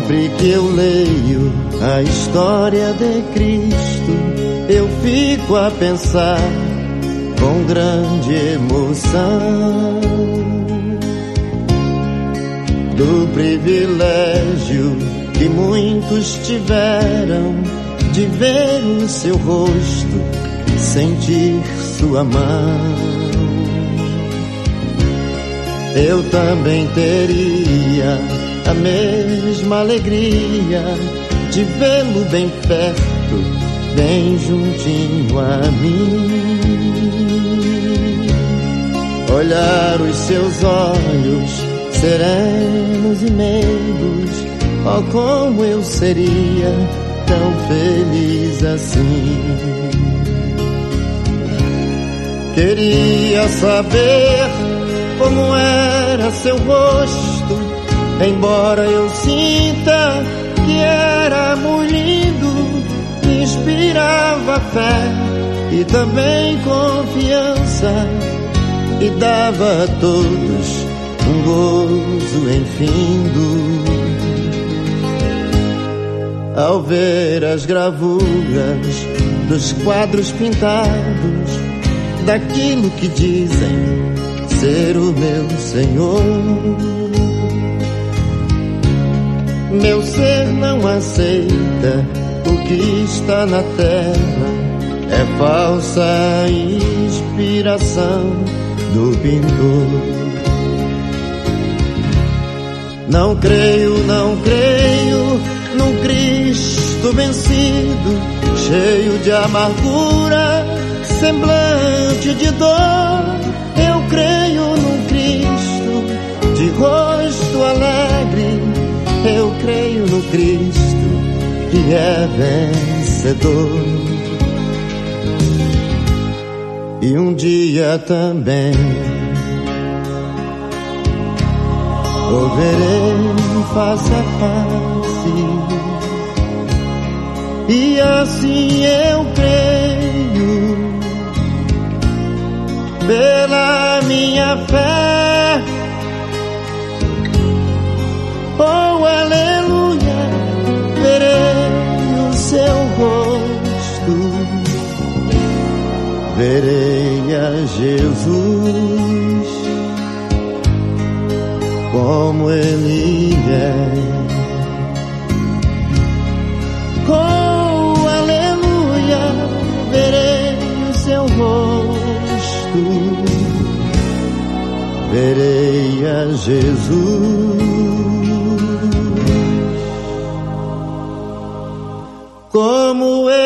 Sempre que eu leio a história de Cristo, eu fico a pensar com grande emoção do privilégio que muitos tiveram de ver o seu rosto, sentir sua mão. Eu também teria a mesma alegria de vê-lo bem perto, bem juntinho a mim. Olhar os seus olhos serenos e meigos, oh, como eu seria tão feliz assim. Queria saber como era seu rosto, embora eu sinta que era muito lindo. Me inspirava fé e também confiança, e dava a todos um gozo infindo. Ao ver as gravuras dos quadros pintados, daquilo que dizem ser o meu Senhor, meu ser não aceita o que está na terra, é falsa inspiração do pintor. Não creio num Cristo vencido, cheio de amargura, semblante de dor. Eu creio num Cristo de rosto alegre, eu creio no Cristo que é vencedor. E um dia também o verei face a face, e assim eu creio pela minha fé. Oh, aleluia, verei o seu rosto, verei a Jesus como Ele é. Oh, aleluia, verei o seu rosto, verei a Jesus como Ele